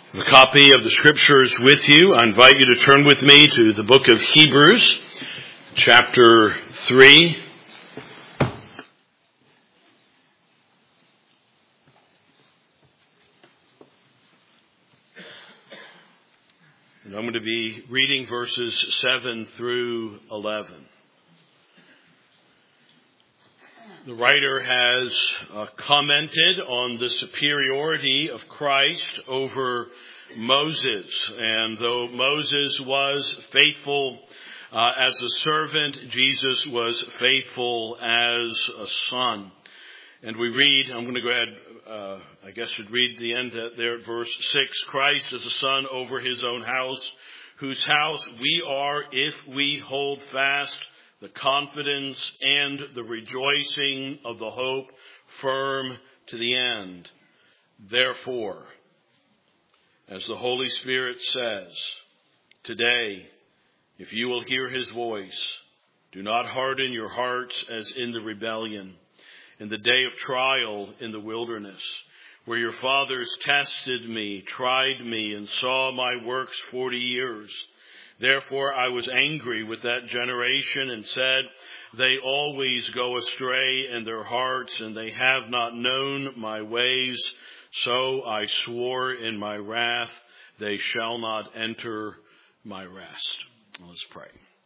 A copy of the scriptures with you. I invite you to turn with me to the book of Hebrews, chapter 3. And I'm going to be reading verses 7 through 11. The writer has commented on the superiority of Christ over Moses. And though Moses was faithful as a servant, Jesus was faithful as a son. And we read, I'm going to go ahead, I guess should read the end there at verse 6. Christ as a son over his own house, whose house we are if we hold fast the confidence and the rejoicing of the hope firm to the end. Therefore, as the Holy Spirit says, today, if you will hear his voice, do not harden your hearts as in the rebellion, in the day of trial in the wilderness, where your fathers tested me, tried me, and saw my works 40 years. Therefore I was angry with that generation and said, they always go astray in their hearts, and they have not known my ways. So I swore in my wrath, they shall not enter my rest. Let's pray.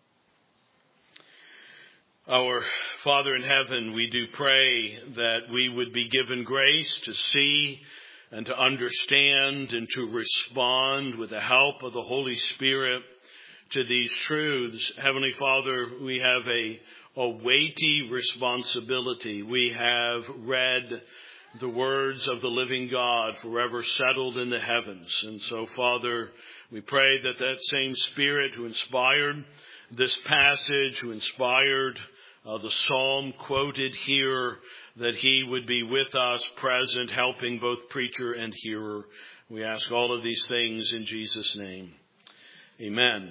Our Father in heaven, we do pray that we would be given grace to see and to understand and to respond with the help of the Holy Spirit to these truths. Heavenly Father, we have a weighty responsibility. We have read the words of the living God forever settled in the heavens. And so, Father, we pray that that same Spirit who inspired this passage, who inspired the psalm quoted here, that he would be with us, present, helping both preacher and hearer. We ask all of these things in Jesus' name. Amen.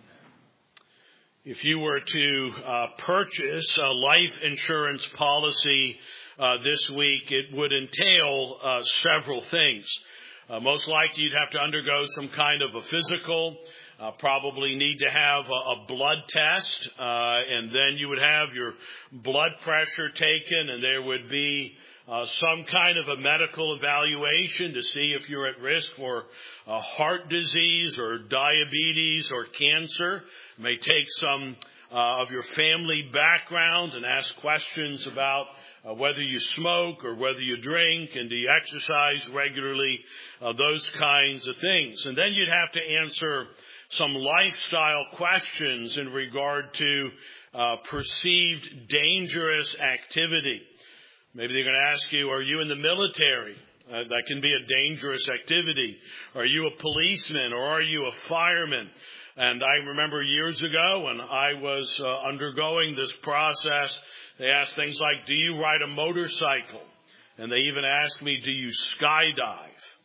If you were to purchase a life insurance policy this week, it would entail several things. Most likely you'd have to undergo some kind of a physical, probably need to have a blood test, and then you would have your blood pressure taken, and there would be some kind of a medical evaluation to see if you're at risk for heart disease or diabetes or cancer. You may take some of your family background and ask questions about whether you smoke or whether you drink, and do you exercise regularly, those kinds of things. And then you'd have to answer some lifestyle questions in regard to perceived dangerous activity. Maybe they're going to ask you, are you in the military? That can be a dangerous activity. Are you a policeman or are you a fireman? And I remember years ago when I was undergoing this process, they asked things like, do you ride a motorcycle? And they even asked me, do you skydive?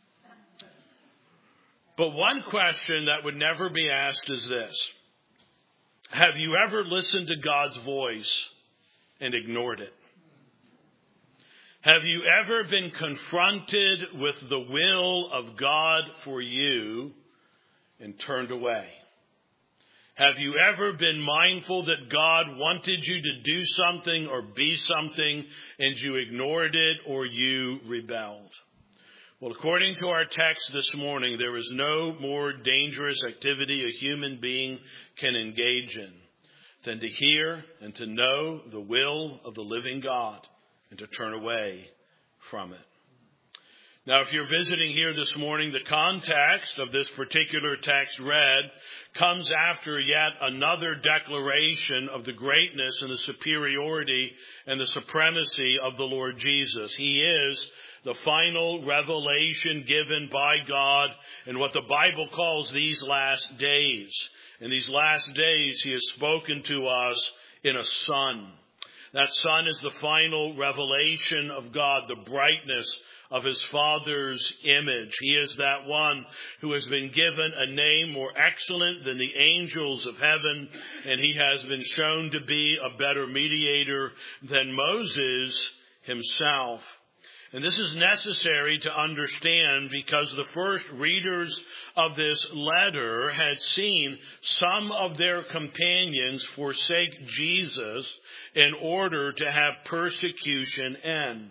But one question that would never be asked is this. Have you ever listened to God's voice and ignored it? Have you ever been confronted with the will of God for you and turned away? Have you ever been mindful that God wanted you to do something or be something and you ignored it or you rebelled? Well, according to our text this morning, there is no more dangerous activity a human being can engage in than to hear and to know the will of the living God and to turn away from it. Now, if you're visiting here this morning, the context of this particular text read comes after yet another declaration of the greatness and the superiority and the supremacy of the Lord Jesus. He is the final revelation given by God in what the Bible calls these last days. In these last days, he has spoken to us in a Son. That Son is the final revelation of God, the brightness of his Father's image. He is that one who has been given a name more excellent than the angels of heaven, and he has been shown to be a better mediator than Moses himself. And this is necessary to understand because the first readers of this letter had seen some of their companions forsake Jesus in order to have persecution end.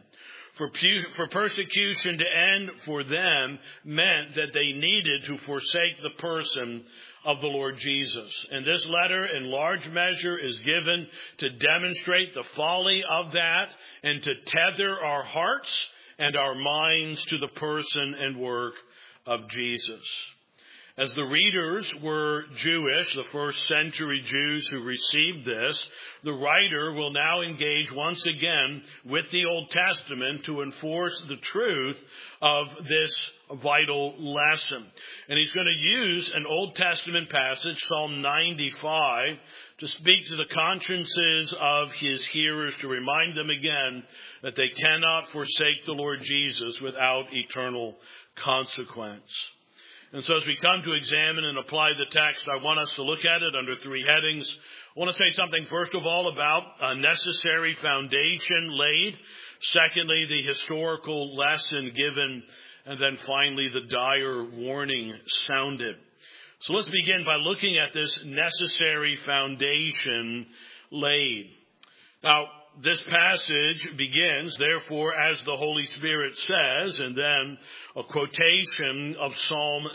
For persecution to end for them meant that they needed to forsake the person of the Lord Jesus. And this letter in large measure is given to demonstrate the folly of that and to tether our hearts and our minds to the person and work of Jesus. As the readers were Jewish, the first century Jews who received this, the writer will now engage once again with the Old Testament to enforce the truth of this vital lesson. And he's going to use an Old Testament passage, Psalm 95, to speak to the consciences of his hearers, to remind them again that they cannot forsake the Lord Jesus without eternal consequence. And so as we come to examine and apply the text, I want us to look at it under three headings. I want to say something, first of all, about a necessary foundation laid. Secondly, the historical lesson given. And then finally, the dire warning sounded. So let's begin by looking at this necessary foundation laid. Now, this passage begins, therefore, as the Holy Spirit says, and then a quotation of Psalm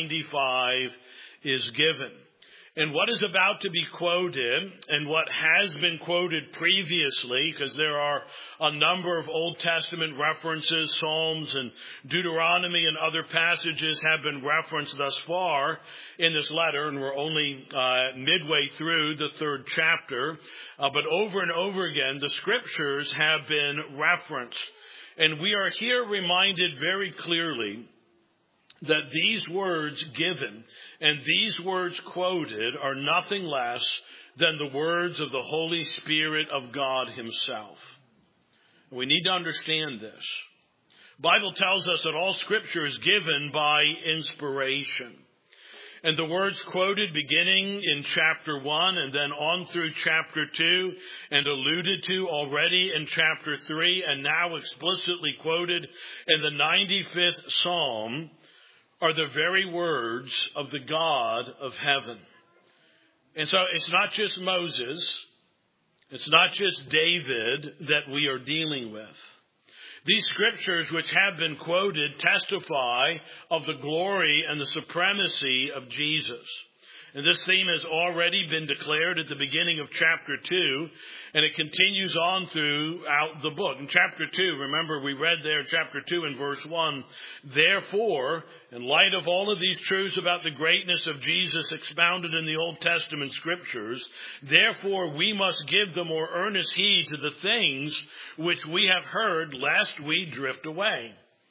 95 is given. And what is about to be quoted, and what has been quoted previously, because there are a number of Old Testament references, Psalms and Deuteronomy and other passages have been referenced thus far in this letter, and we're only midway through the third chapter. But over and over again, the scriptures have been referenced. And we are here reminded very clearly that these words given and these words quoted are nothing less than the words of the Holy Spirit of God himself. We need to understand this. The Bible tells us that all Scripture is given by inspiration. And the words quoted beginning in chapter 1 and then on through chapter 2 and alluded to already in chapter 3 and now explicitly quoted in the 95th Psalm are the very words of the God of heaven. And so it's not just Moses, it's not just David that we are dealing with. These scriptures which have been quoted testify of the glory and the supremacy of Jesus. And this theme has already been declared at the beginning of chapter 2, and it continues on throughout the book. In chapter 2, remember we read there, chapter 2 and verse 1, therefore, in light of all of these truths about the greatness of Jesus expounded in the Old Testament scriptures, therefore we must give the more earnest heed to the things which we have heard, lest we drift away.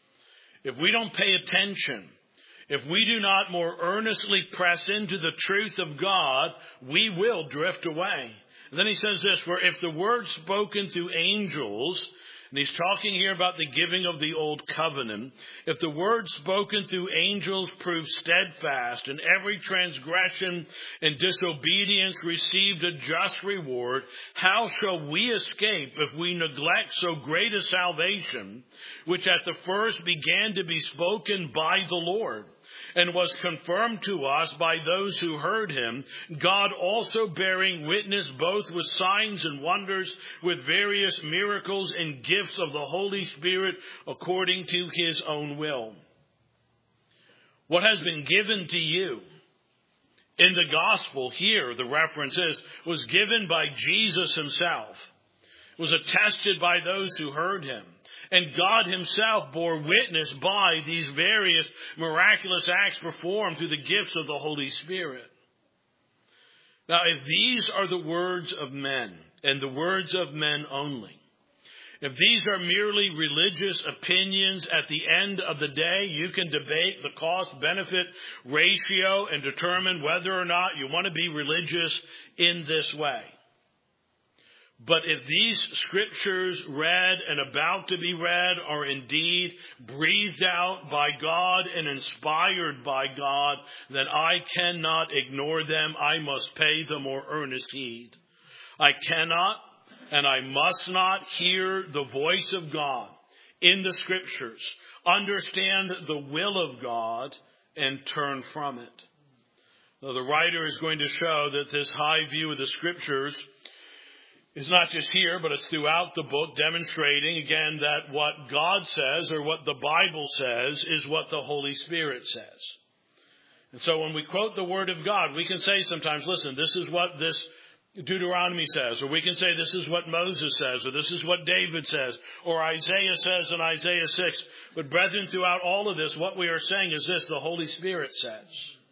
If we don't pay attention, if we do not more earnestly press into the truth of God, we will drift away. And then he says this, for if the word spoken through angels, and he's talking here about the giving of the old covenant, if the word spoken through angels proved steadfast, and every transgression and disobedience received a just reward, how shall we escape if we neglect so great a salvation, which at the first began to be spoken by the Lord, and was confirmed to us by those who heard him, God also bearing witness both with signs and wonders, with various miracles and gifts of the Holy Spirit according to his own will. What has been given to you in the gospel here, the reference is, was given by Jesus himself. It was attested by those who heard him. And God himself bore witness by these various miraculous acts performed through the gifts of the Holy Spirit. Now, if these are the words of men, and the words of men only, if these are merely religious opinions at the end of the day, you can debate the cost-benefit ratio and determine whether or not you want to be religious in this way. But if these scriptures read and about to be read are indeed breathed out by God and inspired by God, then I cannot ignore them. I must pay the more earnest heed. I cannot and I must not hear the voice of God in the Scriptures, understand the will of God, and turn from it. Now, the writer is going to show that this high view of the Scriptures is not just here, but it's throughout the book, demonstrating, again, that what God says or what the Bible says is what the Holy Spirit says. And so when we quote the Word of God, we can say sometimes, listen, this is what this Deuteronomy says, or we can say this is what Moses says, or this is what David says, or Isaiah says in Isaiah 6. But brethren, throughout all of this, what we are saying is this: the Holy Spirit says.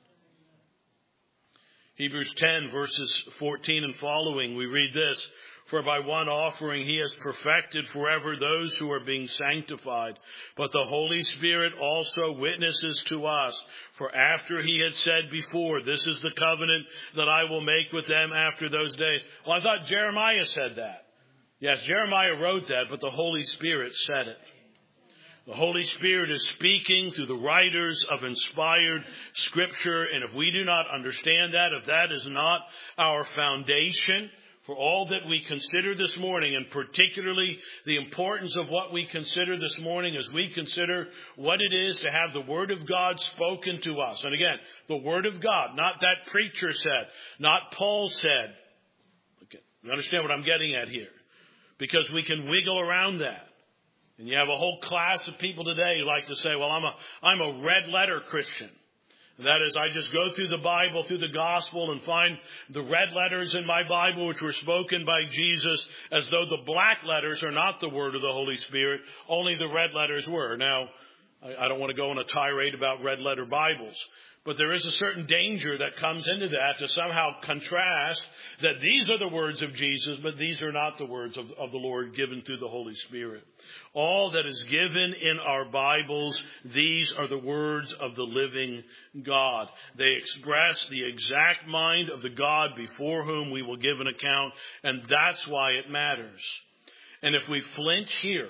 Hebrews 10, verses 14 and following, we read this: for by one offering he has perfected forever those who are being sanctified. But the Holy Spirit also witnesses to us. For after he had said before, this is the covenant that I will make with them after those days. Well, I thought Jeremiah said that. Yes, Jeremiah wrote that, but the Holy Spirit said it. The Holy Spirit is speaking through the writers of inspired Scripture. And if we do not understand that, if that is not our foundation for all that we consider this morning, and particularly the importance of what we consider this morning as we consider what it is to have the Word of God spoken to us. And again, the Word of God, not that preacher said, not Paul said. Okay, you understand what I'm getting at here? Because we can wiggle around that. And you have a whole class of people today who like to say, well, I'm a red letter Christian. And that is, I just go through the Bible, through the gospel, and find the red letters in my Bible which were spoken by Jesus, as though the black letters are not the word of the Holy Spirit, only the red letters were. Now, I don't want to go on a tirade about red letter Bibles, but there is a certain danger that comes into that to somehow contrast that these are the words of Jesus, but these are not the words of the Lord given through the Holy Spirit. All that is given in our Bibles, these are the words of the living God. They express the exact mind of the God before whom we will give an account, and that's why it matters. And if we flinch here,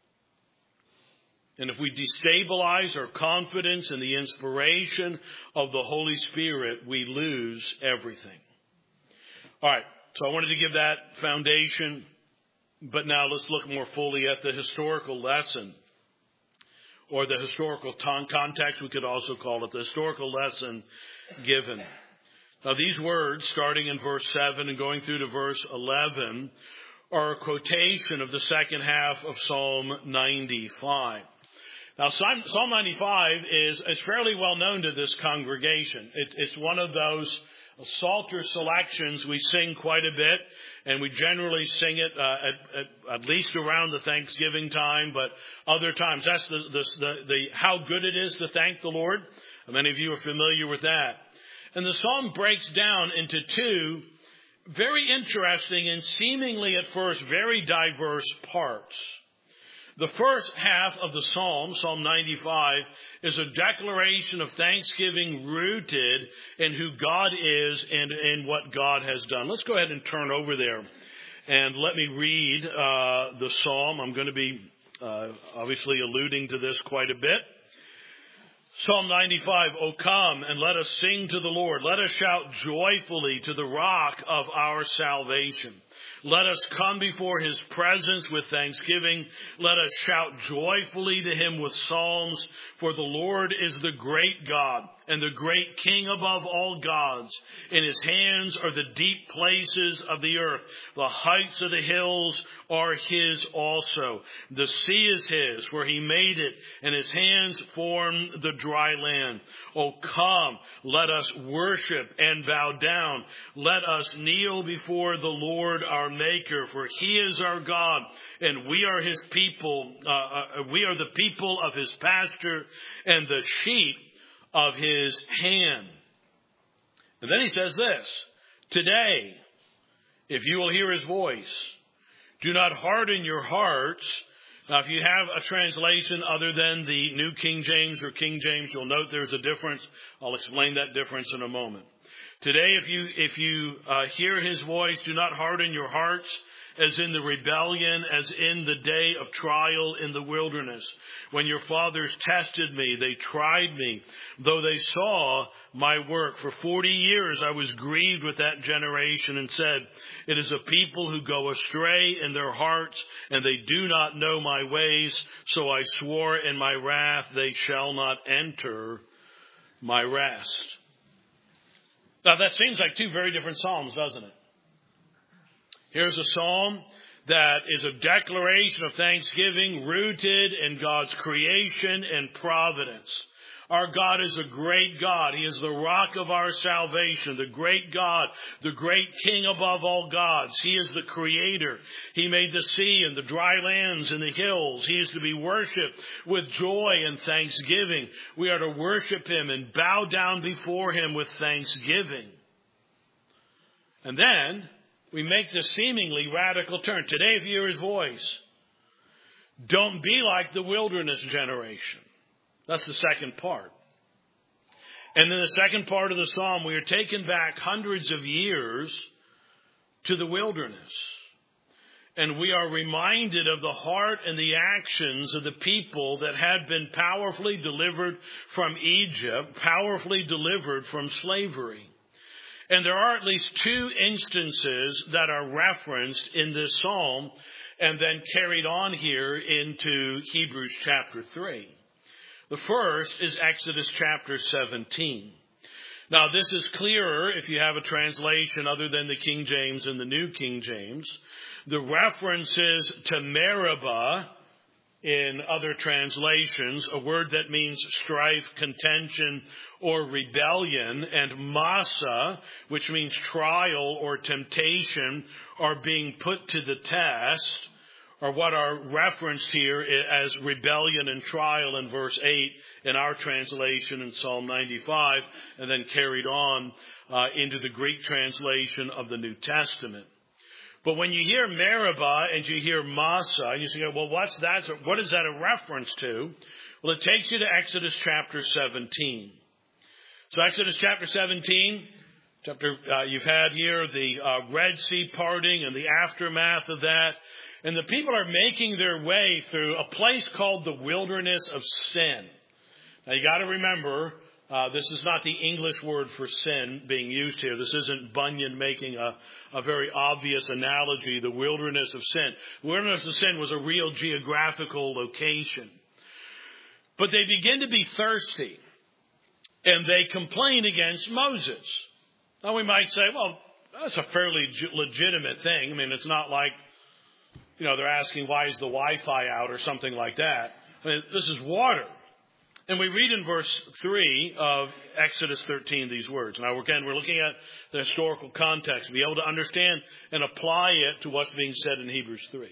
and if we destabilize our confidence in the inspiration of the Holy Spirit, we lose everything. All right, so I wanted to give that foundation. But now let's look more fully at the historical lesson, or the historical context, we could also call it, the historical lesson given. Now these words, starting in verse 7 and going through to verse 11, are a quotation of the second half of Psalm 95. Now Psalm 95 is fairly well known to this congregation. It's one of those Psalter selections we sing quite a bit, and we generally sing it at least around the Thanksgiving time, but other times. That's the how good it is to thank the Lord. Many of you are familiar with that. And the psalm breaks down into two very interesting and seemingly at first very diverse parts. The first half of the psalm, Psalm 95, is a declaration of thanksgiving rooted in who God is and in what God has done. Let's go ahead and turn over there and let me read the psalm. I'm going to be obviously alluding to this quite a bit. Psalm 95, O come and let us sing to the Lord. Let us shout joyfully to the rock of our salvation. Let us come before his presence with thanksgiving. Let us shout joyfully to him with psalms. For the Lord is the great God and the great King above all gods. In his hands are the deep places of the earth. The heights of the hills are his also. The sea is his, for he made it, and his hands formed the dry land. Oh, come, let us worship and bow down. Let us kneel before the Lord our Maker, for he is our God, and we are his people. We are the people of his pasture and the sheep of his hand. And then he says this, today, if you will hear his voice, do not harden your hearts. Now, if you have a translation other than the New King James or King James, you'll note there's a difference. I'll explain that difference in a moment. Today, if you hear his voice, do not harden your hearts as in the rebellion, as in the day of trial in the wilderness. When your fathers tested me, they tried me, though they saw my work. For 40 years I was grieved with that generation and said, it is a people who go astray in their hearts, and they do not know my ways. So I swore in my wrath, they shall not enter my rest. Now that seems like two very different psalms, doesn't it? Here's a psalm that is a declaration of thanksgiving rooted in God's creation and providence. Our God is a great God. He is the rock of our salvation, the great God, the great King above all gods. He is the creator. He made the sea and the dry lands and the hills. He is to be worshipped with joy and thanksgiving. We are to worship him and bow down before him with thanksgiving. And then we make the seemingly radical turn. Today, if you hear his voice, don't be like the wilderness generation. That's the second part. And in the second part of the psalm, we are taken back hundreds of years to the wilderness. And we are reminded of the heart and the actions of the people that had been powerfully delivered from Egypt, powerfully delivered from slavery. And there are at least two instances that are referenced in this psalm and then carried on here into Hebrews chapter 3. The first is Exodus chapter 17. Now, this is clearer if you have a translation other than the King James and the New King James. The references to Meribah in other translations, a word that means strife, contention, or rebellion, and Massa, which means trial or temptation, are being put to the test, or what are referenced here as rebellion and trial in verse 8 in our translation in Psalm 95, and then carried on into the Greek translation of the New Testament. But when you hear Meribah and you hear Massa, you say, well, what's that? What is that a reference to? Well, it takes you to Exodus chapter 17. So Exodus chapter 17, you've had here the Red Sea parting and the aftermath of that. And the people are making their way through a place called the wilderness of sin. Now you got to remember, this is not the English word for sin being used here. This isn't Bunyan making a very obvious analogy, the wilderness of sin. The wilderness of sin was a real geographical location. But they begin to be thirsty, and they complain against Moses. Now we might say, well, that's a fairly legitimate thing. I mean, it's not like, they're asking, why is the Wi-Fi out or something like that. I mean, this is water. And we read in verse 3 of Exodus 13 these words. Now, again, we're looking at the historical context to be able to understand and apply it to what's being said in Hebrews 3.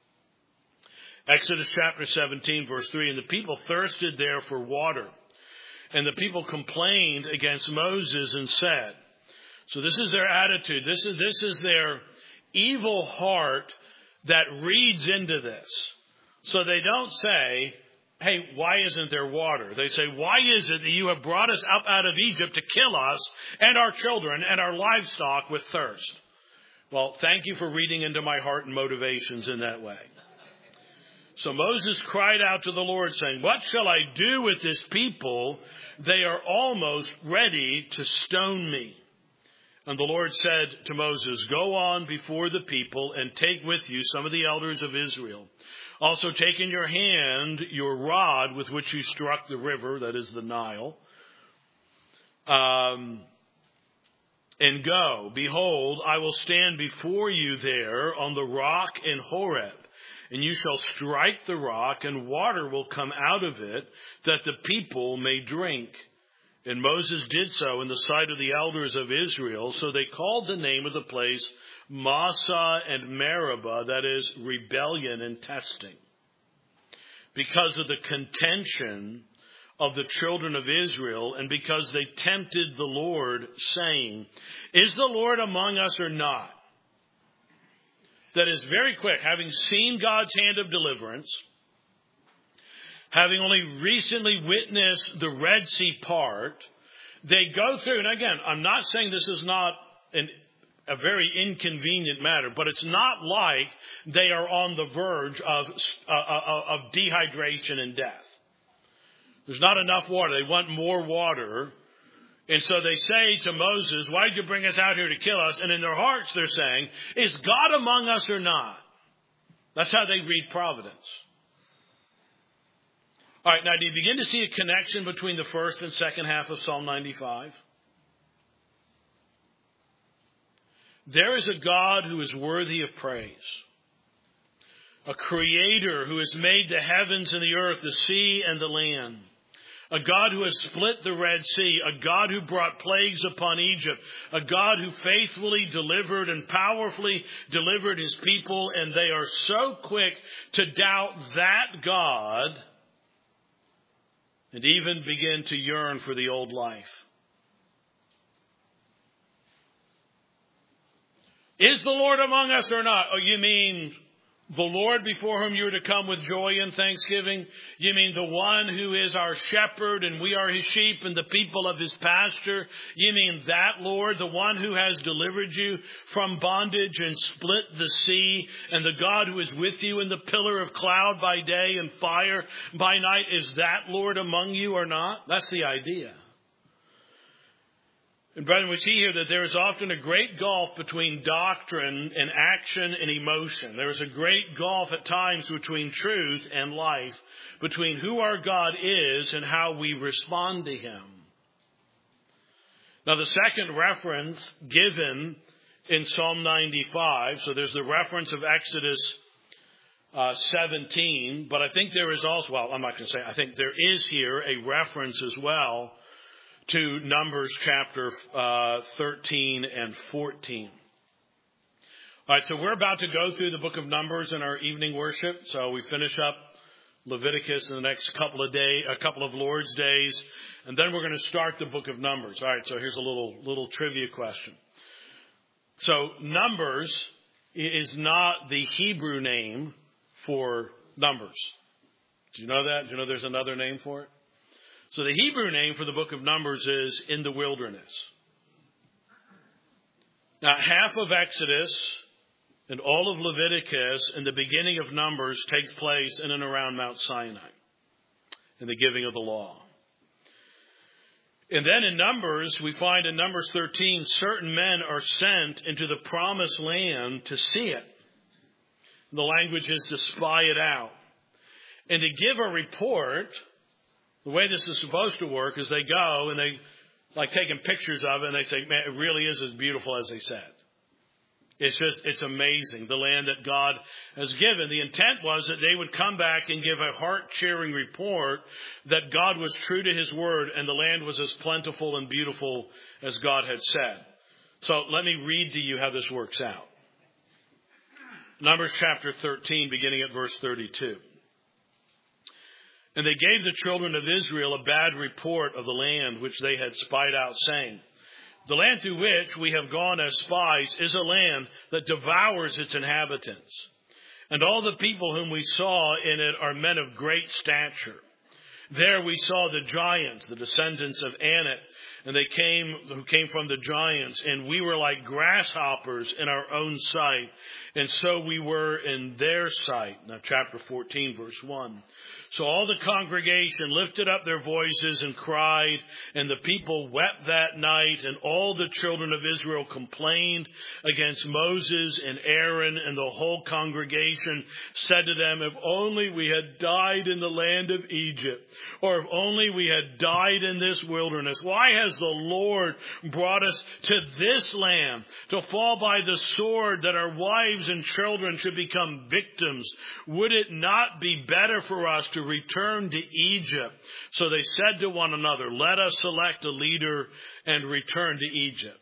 Exodus chapter 17, verse 3, and the people thirsted there for water. And the people complained against Moses and said, so this is their attitude. This is their evil heart that reads into this. So they don't say, hey, why isn't there water? They say, why is it that you have brought us up out of Egypt to kill us and our children and our livestock with thirst? Well, thank you for reading into my heart and motivations in that way. So Moses cried out to the Lord, saying, what shall I do with this people? They are almost ready to stone me. And the Lord said to Moses, go on before the people and take with you some of the elders of Israel. Also take in your hand your rod with which you struck the river, that is the Nile, and go. Behold, I will stand before you there on the rock in Horeb, and you shall strike the rock, and water will come out of it, that the people may drink. And Moses did so in the sight of the elders of Israel. So they called the name of the place Massa and Meribah, that is, rebellion and testing, because of the contention of the children of Israel, and because they tempted the Lord, saying, is the Lord among us or not? That is very quick. Having seen God's hand of deliverance, having only recently witnessed the Red Sea part, they go through, and again, I'm not saying this is not an a very inconvenient matter, but it's not like they are on the verge of dehydration and death. There's not enough water. They want more water. And so they say to Moses, why did you bring us out here to kill us? And in their hearts they're saying, is God among us or not? That's how they read providence. All right, now do you begin to see a connection between the first and second half of Psalm 95? There is a God who is worthy of praise. A creator who has made the heavens and the earth, the sea and the land. A God who has split the Red Sea. A God who brought plagues upon Egypt. A God who faithfully delivered and powerfully delivered his people. And they are so quick to doubt that God and even begin to yearn for the old life. Is the Lord among us or not? Oh, you mean the Lord before whom you are to come with joy and thanksgiving? You mean the one who is our shepherd and we are his sheep and the people of his pasture? You mean that Lord, the one who has delivered you from bondage and split the sea, and the God who is with you in the pillar of cloud by day and fire by night? Is that Lord among you or not? That's the idea. And brethren, we see here that there is often a great gulf between doctrine and action and emotion. There is a great gulf at times between truth and life, between who our God is and how we respond to him. Now, the second reference given in Psalm 95, so there's the reference of Exodus 17, but I think there is also, well, I'm not going to say, I think there is here a reference as well to Numbers chapter 13 and 14. All right, so we're about to go through the book of Numbers in our evening worship. So we finish up Leviticus in the next couple of Lord's days, and then we're going to start the book of Numbers. All right, so here's a little trivia question. So Numbers is not the Hebrew name for Numbers. Do you know that? Do you know there's another name for it? So the Hebrew name for the book of Numbers is in the wilderness. Now, half of Exodus and all of Leviticus and the beginning of Numbers takes place in and around Mount Sinai in the giving of the law. And then in Numbers, we find in Numbers 13, certain men are sent into the promised land to see it. The language is to spy it out. And to give a report. The way this is supposed to work is they go and they like taking pictures of it and they say, man, it really is as beautiful as they said. It's amazing, the land that God has given. The intent was that they would come back and give a heart-cheering report that God was true to his word and the land was as plentiful and beautiful as God had said. So let me read to you how this works out. Numbers chapter 13, beginning at verse 32. And they gave the children of Israel a bad report of the land which they had spied out, saying, the land through which we have gone as spies is a land that devours its inhabitants. And all the people whom we saw in it are men of great stature. There we saw the giants, the descendants of Anak, and who came from the giants, and we were like grasshoppers in our own sight, and so we were in their sight. Now chapter 14, verse 1. So all the congregation lifted up their voices and cried, and the people wept that night, and all the children of Israel complained against Moses and Aaron, and the whole congregation said to them, if only we had died in the land of Egypt, or if only we had died in this wilderness. Why has the Lord brought us to this land to fall by the sword, that our wives and children should become victims? Would it not be better for us to return to Egypt? So they said to one another, let us select a leader and return to Egypt.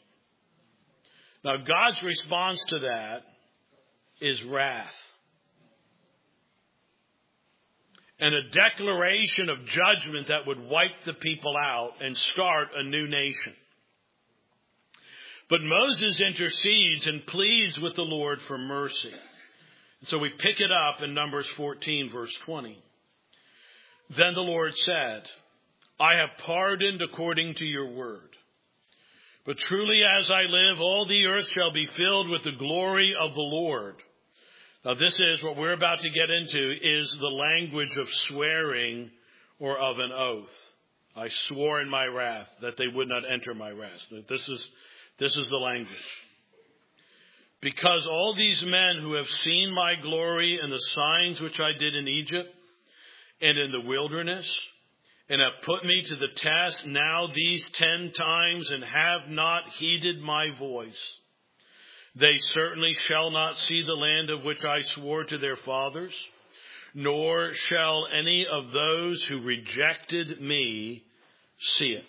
Now God's response to that is wrath. And a declaration of judgment that would wipe the people out and start a new nation. But Moses intercedes and pleads with the Lord for mercy. So we pick it up in Numbers 14, verse 20. Then the Lord said, I have pardoned according to your word. But truly as I live, all the earth shall be filled with the glory of the Lord. Now this is what we're about to get into, is the language of swearing or of an oath. I swore in my wrath that they would not enter my rest. This is the language. Because all these men who have seen my glory and the signs which I did in Egypt and in the wilderness, and have put me to the test now these 10 times and have not heeded my voice, they certainly shall not see the land of which I swore to their fathers, nor shall any of those who rejected me see it.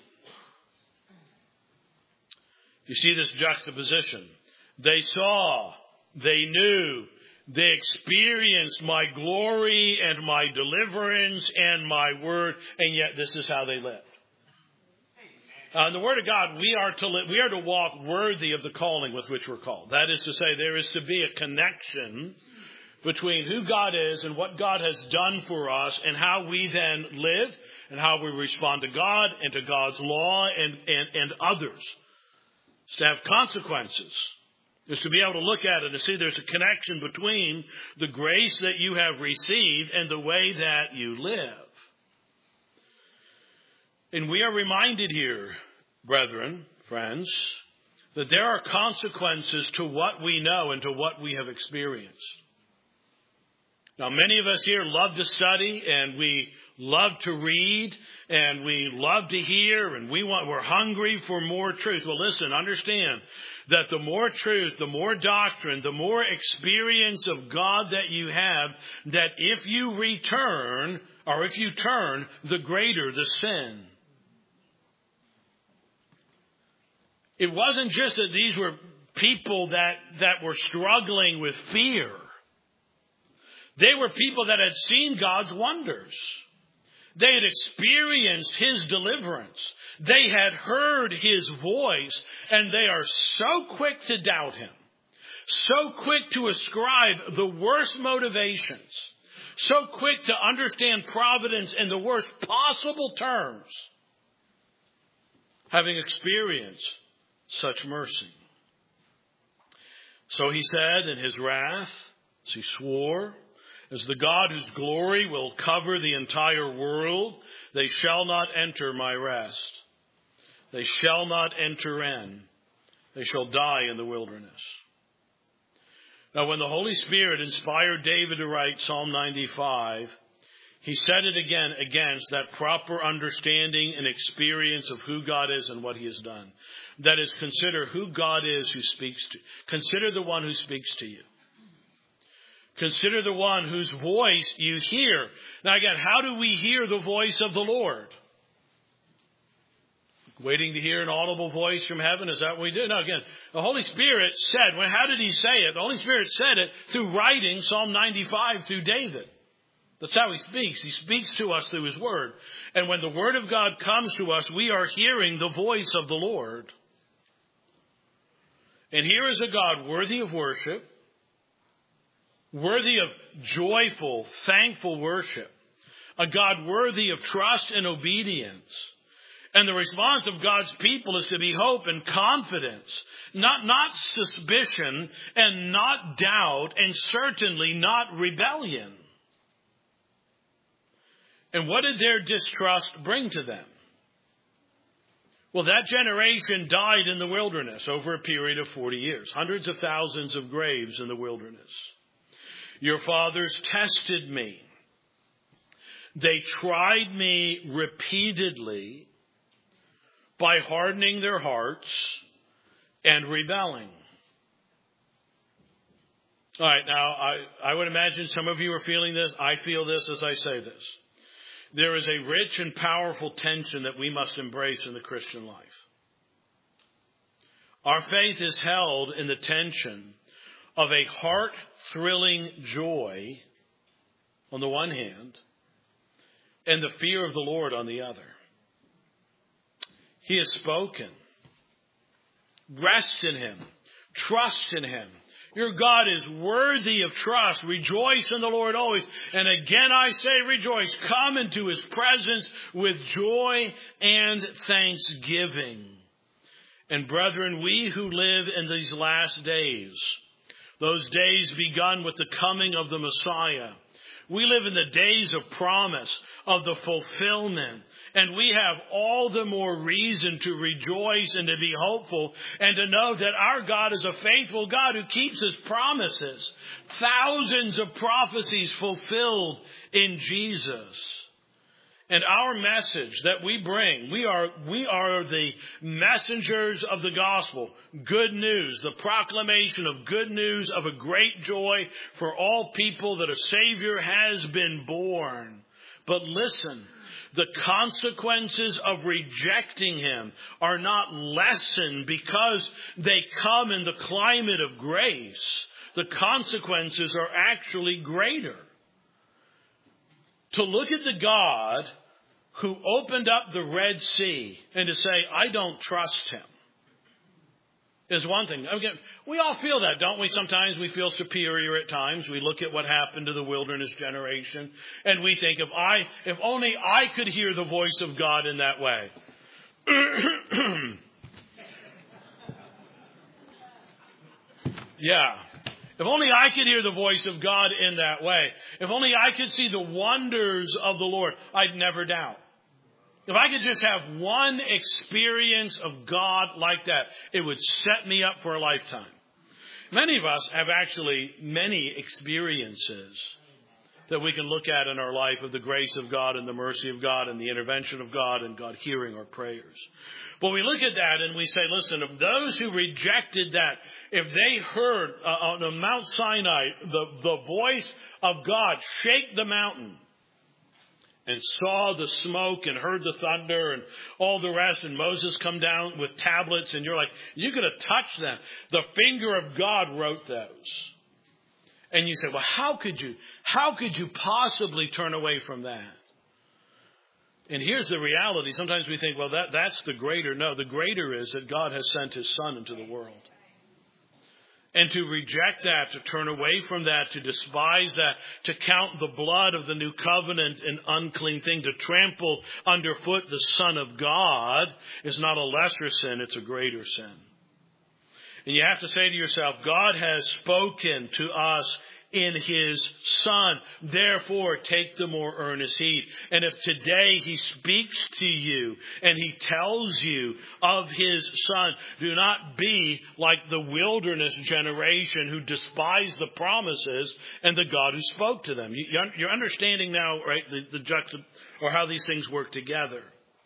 You see this juxtaposition. They saw, they knew, they experienced my glory and my deliverance and my word, and yet this is how they lived. In the Word of God, we are to walk worthy of the calling with which we're called. That is to say, there is to be a connection between who God is and what God has done for us and how we then live and how we respond to God and to God's law and others. It's to have consequences. Is to be able to look at it and see there's a connection between the grace that you have received and the way that you live. And we are reminded here, brethren, friends, that there are consequences to what we know and to what we have experienced. Now, many of us here love to study and we love to read and we love to hear and we're hungry for more truth. Well, listen, understand that the more truth, the more doctrine, the more experience of God that you have, that if you return or if you turn, the greater the sin. It wasn't just that these were people that were struggling with fear. They were people that had seen God's wonders. They had experienced His deliverance. They had heard His voice, and they are so quick to doubt Him, so quick to ascribe the worst motivations, so quick to understand providence in the worst possible terms, having experienced such mercy. So He said in His wrath, as He swore, as the God whose glory will cover the entire world, they shall not enter my rest. They shall not enter in. They shall die in the wilderness. Now, when the Holy Spirit inspired David to write Psalm 95, he said it again against that proper understanding and experience of who God is and what He has done. That is, consider who God is who speaks to you. Consider the one who speaks to you. Consider the one whose voice you hear. Now again, how do we hear the voice of the Lord? Waiting to hear an audible voice from heaven? Is that what we do? No, again, the Holy Spirit said, well, how did He say it? The Holy Spirit said it through writing Psalm 95 through David. That's how He speaks. He speaks to us through His Word. And when the Word of God comes to us, we are hearing the voice of the Lord. And here is a God worthy of worship, worthy of joyful, thankful worship, a God worthy of trust and obedience. And the response of God's people is to be hope and confidence, not suspicion and not doubt, and certainly not rebellion. And what did their distrust bring to them? Well, that generation died in the wilderness over a period of 40 years. Hundreds of thousands of graves in the wilderness. Your fathers tested me. They tried me repeatedly by hardening their hearts and rebelling. All right, now I would imagine some of you are feeling this. I feel this as I say this. There is a rich and powerful tension that we must embrace in the Christian life. Our faith is held in the tension of a heart-thrilling joy on the one hand and the fear of the Lord on the other. He has spoken. Rest in Him. Trust in Him. Your God is worthy of trust. Rejoice in the Lord always. And again I say rejoice. Come into His presence with joy and thanksgiving. And brethren, we who live in these last days, those days begun with the coming of the Messiah, we live in the days of promise, of the fulfillment. And we have all the more reason to rejoice and to be hopeful and to know that our God is a faithful God who keeps His promises. Thousands of prophecies fulfilled in Jesus. And our message that we bring, we are the messengers of the gospel. Good news, the proclamation of good news of a great joy for all people that a Savior has been born. But listen, the consequences of rejecting Him are not lessened because they come in the climate of grace. The consequences are actually greater. To look at the God who opened up the Red Sea and to say, I don't trust Him, is one thing. We all feel that, don't we? Sometimes we feel superior at times. We look at what happened to the wilderness generation and we think, if only I could hear the voice of God in that way. Yeah. If only I could hear the voice of God in that way. If only I could see the wonders of the Lord, I'd never doubt. If I could just have one experience of God like that, it would set me up for a lifetime. Many of us have actually many experiences that we can look at in our life of the grace of God and the mercy of God and the intervention of God and God hearing our prayers. But we look at that and we say, listen, of those who rejected that, if they heard on Mount Sinai the voice of God shake the mountain and saw the smoke and heard the thunder and all the rest, and Moses come down with tablets, and you're like, you could have touched them. The finger of God wrote those. And you say, well, how could you possibly turn away from that? And here's the reality. Sometimes we think, well, that's the greater. No, the greater is that God has sent His Son into the world. And to reject that, to turn away from that, to despise that, to count the blood of the new covenant an unclean thing, to trample underfoot the Son of God is not a lesser sin, it's a greater sin. And you have to say to yourself, God has spoken to us in His Son. Therefore, take the more earnest heed. And if today He speaks to you and He tells you of His Son, do not be like the wilderness generation who despised the promises and the God who spoke to them. You're understanding now, right, the or how these things work together.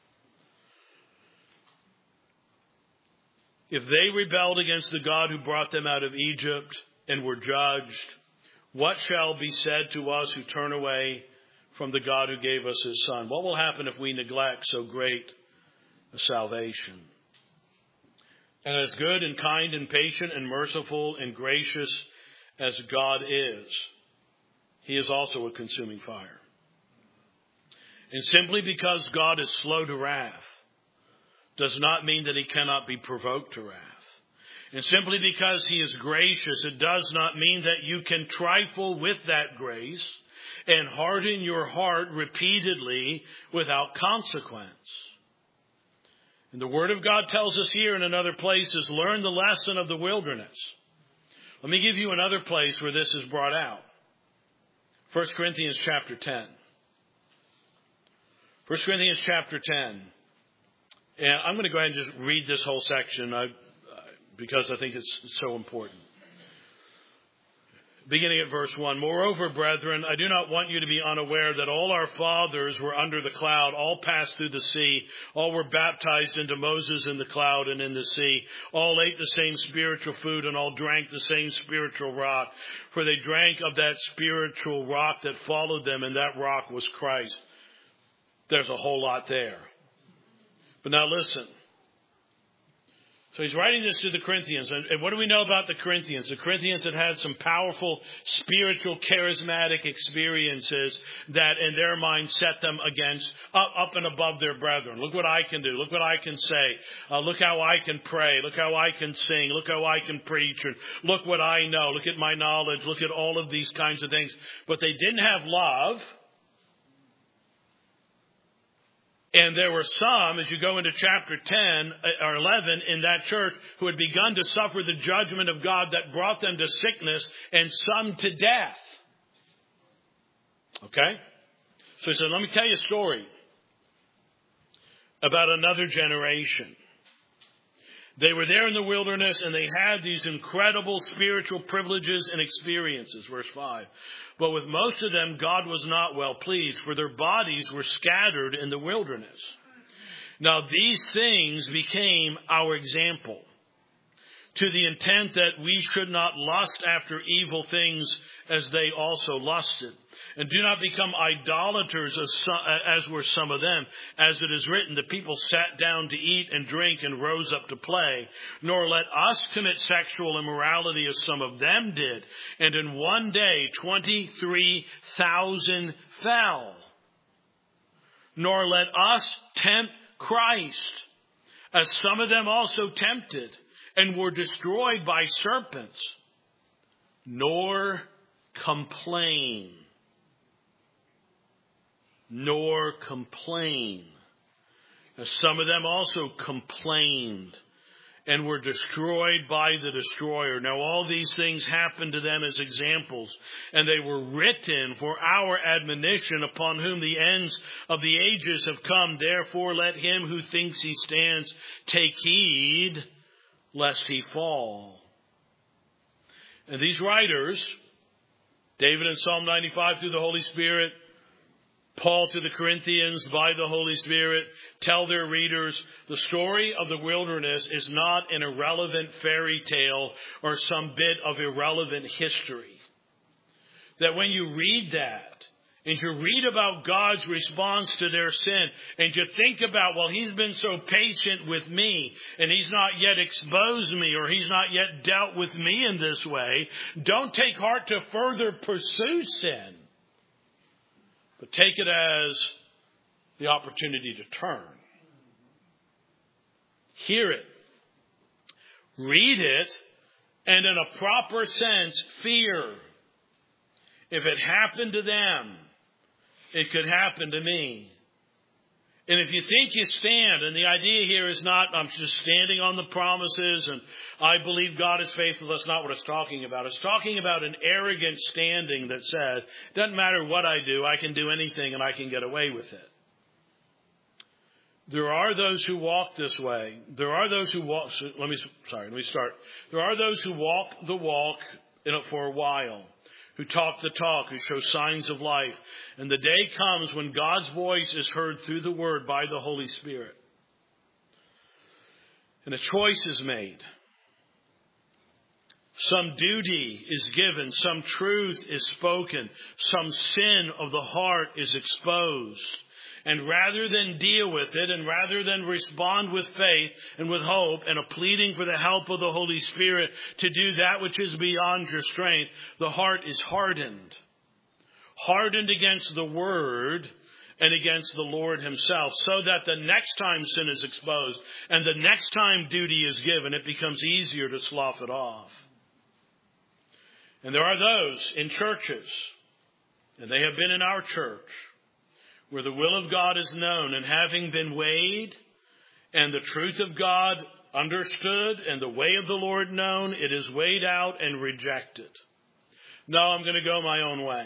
If they rebelled against the God who brought them out of Egypt and were judged, what shall be said to us who turn away from the God who gave us His Son? What will happen if we neglect so great a salvation? And as good and kind and patient and merciful and gracious as God is, He is also a consuming fire. And simply because God is slow to wrath does not mean that He cannot be provoked to wrath. And simply because He is gracious, it does not mean that you can trifle with that grace and harden your heart repeatedly without consequence. And the Word of God tells us here in another places, learn the lesson of the wilderness. Let me give you another place where this is brought out. 1 Corinthians chapter 10. 1 Corinthians chapter 10. And I'm going to go ahead and just read this whole section because I think it's so important. Beginning at verse 1. Moreover, brethren, I do not want you to be unaware that all our fathers were under the cloud, all passed through the sea, all were baptized into Moses in the cloud and in the sea, all ate the same spiritual food and all drank the same spiritual rock. For they drank of that spiritual rock that followed them, and that rock was Christ. There's a whole lot there. But now listen. So he's writing this to the Corinthians. And what do we know about the Corinthians? The Corinthians had had some powerful spiritual charismatic experiences that in their mind set them against, up and above their brethren. Look what I can do. Look what I can say. Look how I can pray. Look how I can sing. Look how I can preach. And look what I know. Look at my knowledge. Look at all of these kinds of things. But they didn't have love. And there were some, as you go into chapter 10 or 11 in that church, who had begun to suffer the judgment of God that brought them to sickness and some to death. Okay? So he said, let me tell you a story about another generation. They were there in the wilderness and they had these incredible spiritual privileges and experiences. Verse 5. But with most of them, God was not well pleased, for their bodies were scattered in the wilderness. Now these things became our example, to the intent that we should not lust after evil things as they also lusted. And do not become idolaters as were some of them. As it is written, the people sat down to eat and drink and rose up to play. Nor let us commit sexual immorality as some of them did. And in one day 23,000 fell. Nor let us tempt Christ, as some of them also tempted and were destroyed by serpents. Nor complain. Nor complain. As some of them also complained and were destroyed by the destroyer. Now all these things happened to them as examples, and they were written for our admonition, upon whom the ends of the ages have come. Therefore let him who thinks he stands take heed, lest he fall. And these writers, David in Psalm 95 through the Holy Spirit, Paul to the Corinthians by the Holy Spirit, tell their readers the story of the wilderness is not an irrelevant fairy tale or some bit of irrelevant history. That when you read that, and you read about God's response to their sin, and you think about, well, he's been so patient with me, and he's not yet exposed me, or he's not yet dealt with me in this way, don't take heart to further pursue sin. But take it as the opportunity to turn. Hear it. Read it. And in a proper sense, fear. If it happened to them, it could happen to me. And if you think you stand, and the idea here is not, I'm just standing on the promises and I believe God is faithful. That's not what it's talking about. It's talking about an arrogant standing that says, doesn't matter what I do, I can do anything and I can get away with it. There are those who walk this way. There are those who walk, let me start. There are those who walk the walk for a while, who talk the talk, who show signs of life. And the day comes when God's voice is heard through the Word by the Holy Spirit. And a choice is made. Some duty is given. Some truth is spoken. Some sin of the heart is exposed. And rather than deal with it, and rather than respond with faith and with hope and a pleading for the help of the Holy Spirit to do that which is beyond your strength, the heart is hardened. Hardened against the Word and against the Lord Himself, so that the next time sin is exposed and the next time duty is given, it becomes easier to slough it off. And there are those in churches, and they have been in our church, where the will of God is known, and having been weighed and the truth of God understood and the way of the Lord known, it is weighed out and rejected. No, I'm going to go my own way.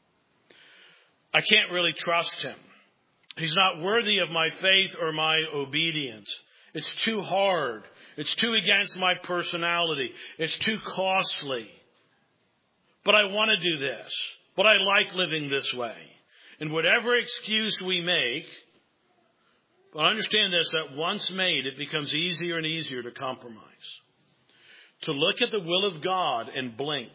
I can't really trust him. He's not worthy of my faith or my obedience. It's too hard. It's too against my personality. It's too costly. But I want to do this. But I like living this way. And whatever excuse we make, but understand this, that once made, it becomes easier and easier to compromise. To look at the will of God and blink.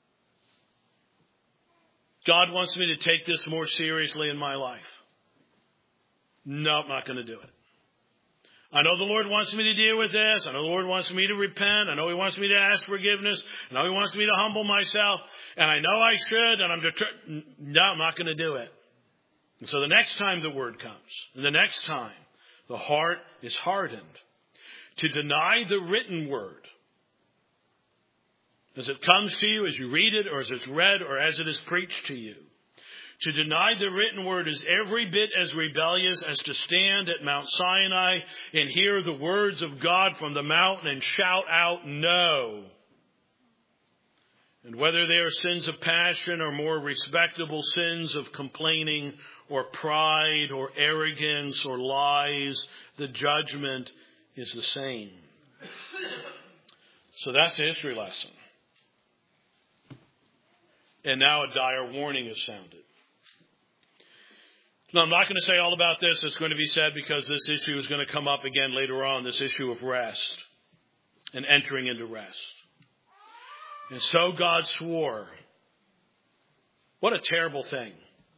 God wants me to take this more seriously in my life. No, I'm not going to do it. I know the Lord wants me to deal with this. I know the Lord wants me to repent. I know He wants me to ask forgiveness. I know He wants me to humble myself. And I know I should, and I'm determined. No, I'm not going to do it. And so the next time the word comes, and the next time, the heart is hardened. To deny the written word, as it comes to you, as you read it, or as it's read, or as it is preached to you. To deny the written word is every bit as rebellious as to stand at Mount Sinai and hear the words of God from the mountain and shout out, no. And whether they are sins of passion or more respectable sins of complaining or pride or arrogance or lies, the judgment is the same. So that's the history lesson. And now a dire warning is sounded. Now, I'm not going to say all about this. It's going to be said because this issue is going to come up again later on, this issue of rest and entering into rest. And so God swore. What a terrible thing.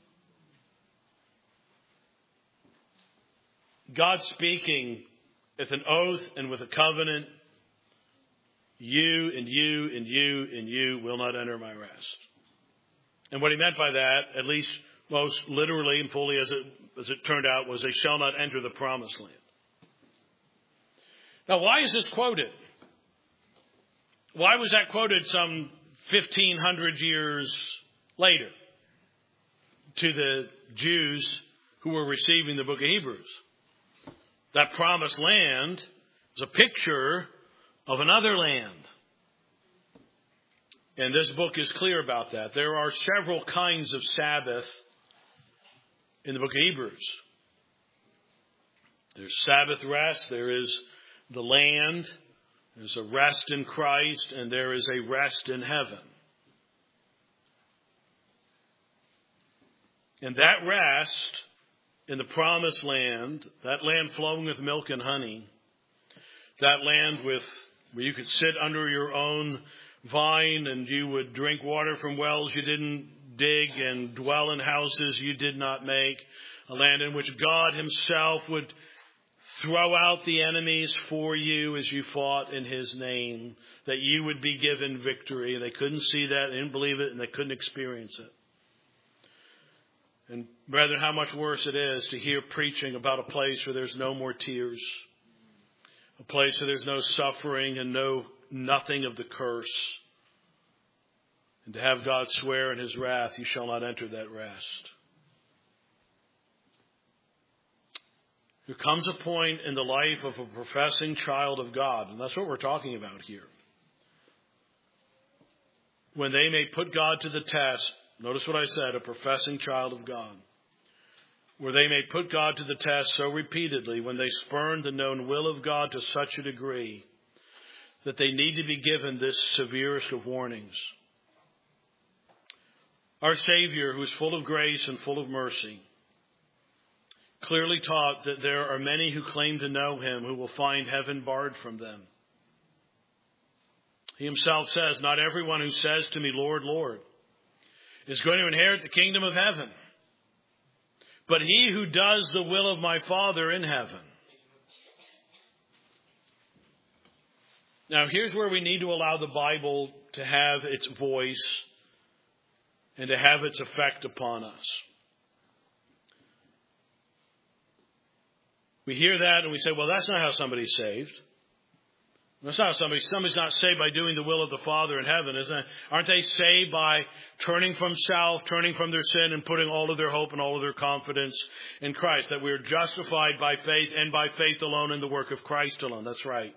God speaking with an oath and with a covenant, you and you and you and you will not enter my rest. And what he meant by that, at least most literally and fully as it turned out, was they shall not enter the promised land. Now, why is this quoted? Why was that quoted some 1,500 years later to the Jews who were receiving the book of Hebrews? That promised land is a picture of another land. And this book is clear about that. There are several kinds of Sabbath in the book of Hebrews. There's Sabbath rest, there is the land, there's a rest in Christ, and there is a rest in heaven. And that rest in the promised land, that land flowing with milk and honey, that land where you could sit under your own vine and you would drink water from wells you didn't dig and dwell in houses you did not make, a land in which God himself would throw out the enemies for you as you fought in his name, that you would be given victory. They couldn't see that, they didn't believe it, and they couldn't experience it. And brethren, how much worse it is to hear preaching about a place where there's no more tears, a place where there's no suffering and nothing of the curse. And to have God swear in his wrath, you shall not enter that rest. There comes a point in the life of a professing child of God, and that's what we're talking about here, when they may put God to the test. Notice what I said, a professing child of God. Where they may put God to the test so repeatedly when they spurn the known will of God to such a degree that they need to be given this severest of warnings. Our Savior, who is full of grace and full of mercy, clearly taught that there are many who claim to know him who will find heaven barred from them. He himself says, not everyone who says to me, Lord, Lord, is going to inherit the kingdom of heaven, but he who does the will of my Father in heaven. Now, here's where we need to allow the Bible to have its voice and to have its effect upon us. We hear that and we say, well, that's not how somebody's saved. That's not how somebody's not saved by doing the will of the Father in heaven, isn't it? Aren't they saved by turning from self, turning from their sin, and putting all of their hope and all of their confidence in Christ? That we are justified by faith and by faith alone in the work of Christ alone. That's right.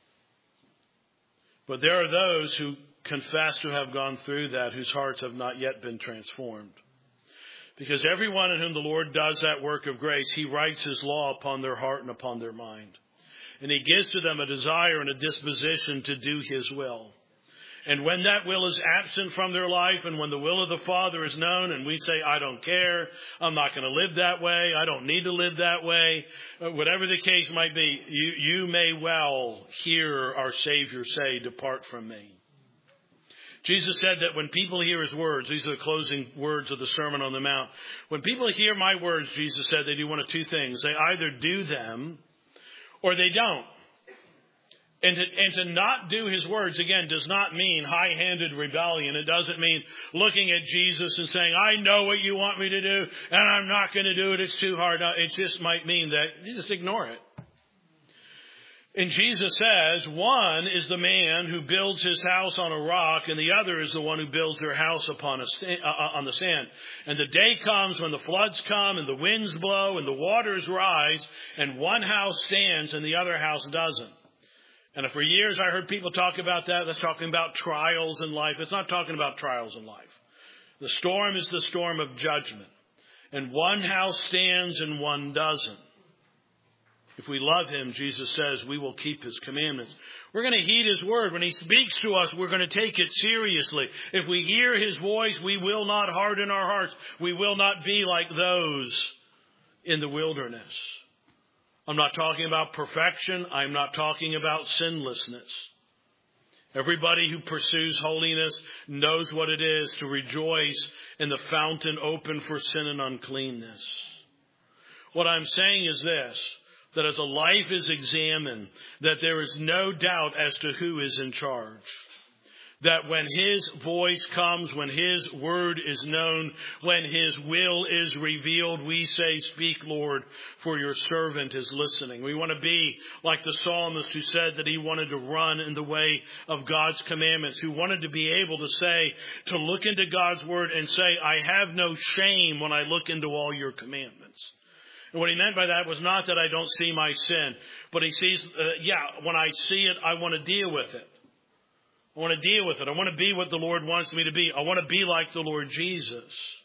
But there are those who confess to have gone through that, whose hearts have not yet been transformed. Because everyone in whom the Lord does that work of grace, he writes his law upon their heart and upon their mind. And he gives to them a desire and a disposition to do his will. And when that will is absent from their life, and when the will of the Father is known, and we say, I don't care, I'm not going to live that way, I don't need to live that way, whatever the case might be, you may well hear our Savior say, depart from me. Jesus said that when people hear his words, these are the closing words of the Sermon on the Mount. When people hear my words, Jesus said, they do one of two things. They either do them or they don't. And to not do his words, again, does not mean high-handed rebellion. It doesn't mean looking at Jesus and saying, I know what you want me to do, and I'm not going to do it. It's too hard. No, it just might mean that you just ignore it. And Jesus says, one is the man who builds his house on a rock, and the other is the one who builds their house upon on the sand. And the day comes when the floods come, and the winds blow, and the waters rise, and one house stands, and the other house doesn't. And for years I heard people talk about that. That's talking about trials in life. It's not talking about trials in life. The storm is the storm of judgment. And one house stands and one doesn't. If we love him, Jesus says, we will keep his commandments. We're going to heed his word. When he speaks to us, we're going to take it seriously. If we hear his voice, we will not harden our hearts. We will not be like those in the wilderness. I'm not talking about perfection. I'm not talking about sinlessness. Everybody who pursues holiness knows what it is to rejoice in the fountain open for sin and uncleanness. What I'm saying is this, that as a life is examined, that there is no doubt as to who is in charge. That when his voice comes, when his word is known, when his will is revealed, we say, speak, Lord, for your servant is listening. We want to be like the psalmist who said that he wanted to run in the way of God's commandments, who wanted to be able to say, to look into God's word and say, I have no shame when I look into all your commandments. And what he meant by that was not that I don't see my sin, but he sees, when I see it, I want to deal with it. I want to deal with it. I want to be what the Lord wants me to be. I want to be like the Lord Jesus.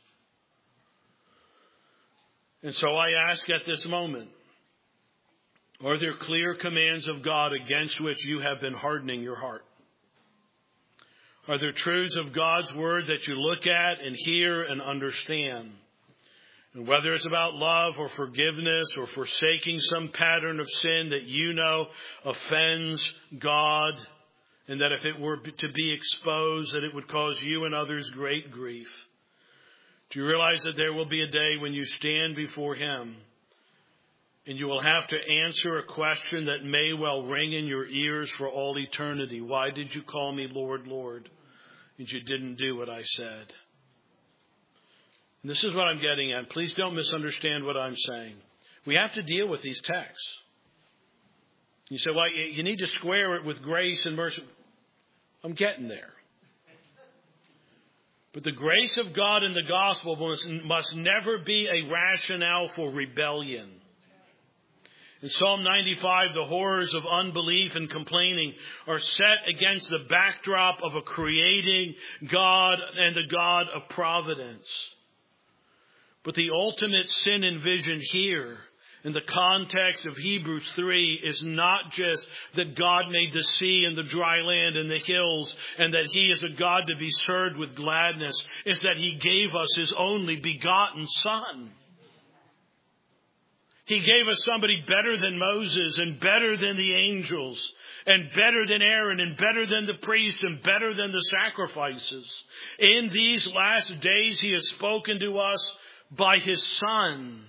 And so I ask at this moment, are there clear commands of God against which you have been hardening your heart? Are there truths of God's word that you look at and hear and understand? And whether it's about love or forgiveness or forsaking some pattern of sin that you know offends God, and that if it were to be exposed, that it would cause you and others great grief. Do you realize that there will be a day when you stand before him and you will have to answer a question that may well ring in your ears for all eternity? Why did you call me Lord, Lord, and you didn't do what I said? And this is what I'm getting at. Please don't misunderstand what I'm saying. We have to deal with these texts. You say, well, you need to square it with grace and mercy. I'm getting there. But the grace of God in the gospel must never be a rationale for rebellion. In Psalm 95, the horrors of unbelief and complaining are set against the backdrop of a creating God and the God of providence. But the ultimate sin envisioned here in the context of Hebrews 3 is not just that God made the sea and the dry land and the hills and that he is a God to be served with gladness. It's that he gave us his only begotten Son. He gave us somebody better than Moses and better than the angels and better than Aaron and better than the priests and better than the sacrifices. In these last days he has spoken to us by his Son.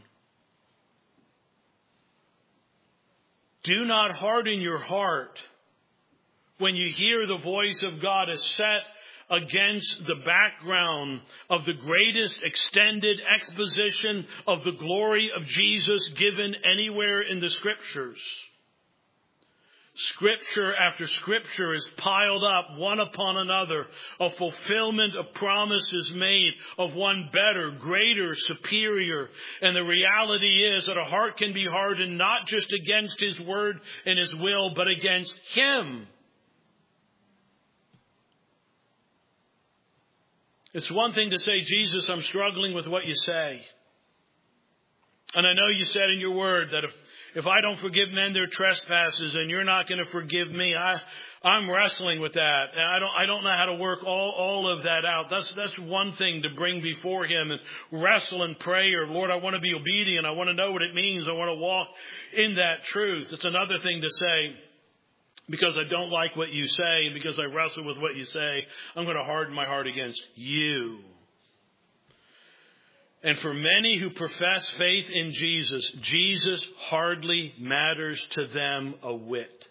Do not harden your heart when you hear the voice of God as set against the background of the greatest extended exposition of the glory of Jesus given anywhere in the Scriptures. Scripture after Scripture is piled up one upon another. A fulfillment of promises made of one better, greater, superior. And the reality is that a heart can be hardened not just against his word and his will, but against him. It's one thing to say, Jesus, I'm struggling with what you say. And I know you said in your word that if I don't forgive men their trespasses, and you're not going to forgive me, I'm wrestling with that. And I don't know how to work all of that out. That's one thing to bring before him and wrestle and pray, or Lord, I want to be obedient. I want to know what it means. I want to walk in that truth. It's another thing to say, because I don't like what you say, and because I wrestle with what you say, I'm going to harden my heart against you. And for many who profess faith in Jesus, Jesus hardly matters to them a whit.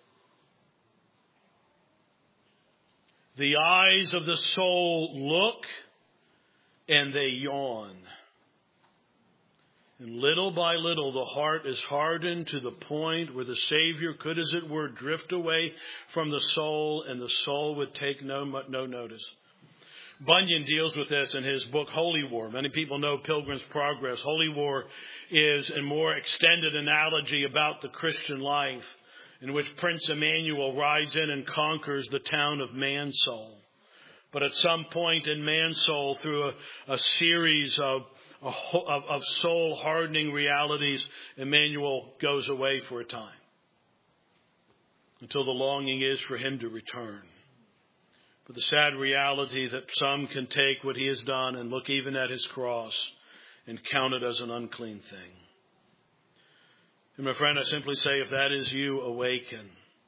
The eyes of the soul look and they yawn. And little by little, the heart is hardened to the point where the Savior could, as it were, drift away from the soul, and the soul would take no notice. Bunyan deals with this in his book, Holy War. Many people know Pilgrim's Progress. Holy War is a more extended analogy about the Christian life, in which Prince Emmanuel rides in and conquers the town of Mansoul. But at some point in Mansoul, through a series of soul-hardening realities, Emmanuel goes away for a time, until the longing is for him to return. But the sad reality that some can take what he has done and look even at his cross and count it as an unclean thing. And my friend, I simply say, if that is you, awaken.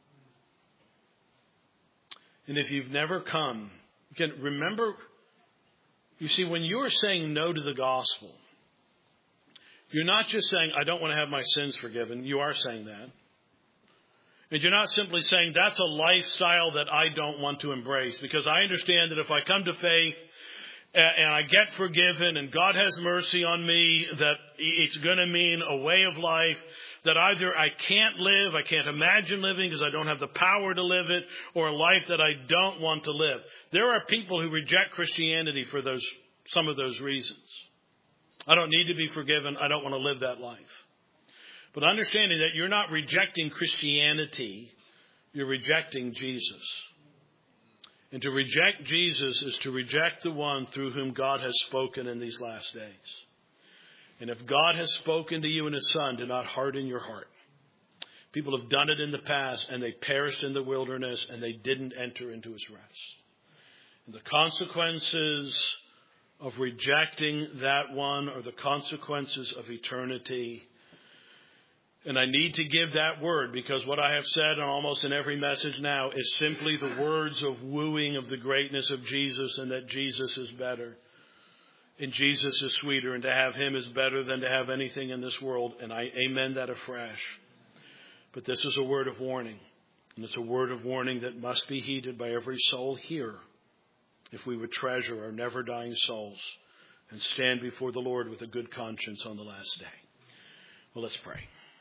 And if you've never come, again, remember, you see, when you're saying no to the gospel, you're not just saying, I don't want to have my sins forgiven. You are saying that. And you're not simply saying that's a lifestyle that I don't want to embrace, because I understand that if I come to faith and I get forgiven and God has mercy on me, that it's going to mean a way of life that either I can't live, I can't imagine living because I don't have the power to live it, or a life that I don't want to live. There are people who reject Christianity for some of those reasons. I don't need to be forgiven. I don't want to live that life. But understanding that you're not rejecting Christianity, you're rejecting Jesus. And to reject Jesus is to reject the one through whom God has spoken in these last days. And if God has spoken to you in His Son, do not harden your heart. People have done it in the past, and they perished in the wilderness, and they didn't enter into His rest. And the consequences of rejecting that one are the consequences of eternity. And I need to give that word, because what I have said almost in every message now is simply the words of wooing of the greatness of Jesus, and that Jesus is better. And Jesus is sweeter, and to have Him is better than to have anything in this world. And I amen that afresh. But this is a word of warning. And it's a word of warning that must be heeded by every soul here, if we would treasure our never-dying souls and stand before the Lord with a good conscience on the last day. Well, let's pray.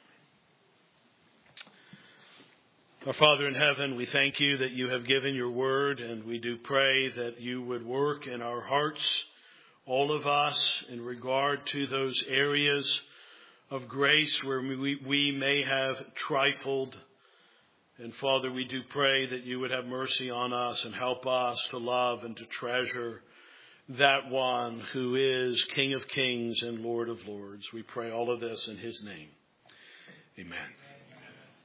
Our Father in heaven, we thank You that You have given Your word, and we do pray that You would work in our hearts, all of us, in regard to those areas of grace where we may have trifled. And Father, we do pray that You would have mercy on us and help us to love and to treasure that one who is King of Kings and Lord of Lords. We pray all of this in His name. Amen.